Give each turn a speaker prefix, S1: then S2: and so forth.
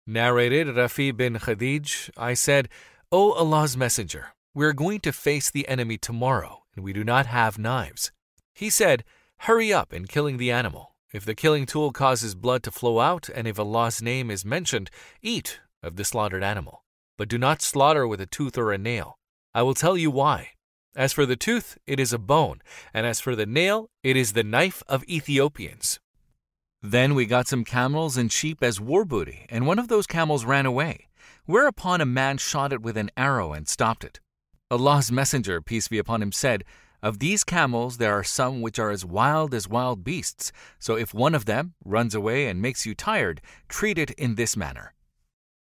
S1: Narrated Rafi bin Khadij, I said, O Allah's Messenger, we are going to face the enemy tomorrow, and we do not have knives. He said, hurry up in killing the animal. If the killing tool causes blood to flow out, and if Allah's name is mentioned, eat of the slaughtered animal. But do not slaughter with a tooth or a nail. I will tell you why. As for the tooth, it is a bone, and as for the nail, it is the knife of Ethiopians. Then we got some camels and sheep as war booty, and one of those camels ran away, whereupon a man shot it with an arrow and stopped it. Allah's Messenger, peace be upon him, said, of these camels there are some which are as wild beasts, so if one of them runs away and makes you tired, treat it in this manner.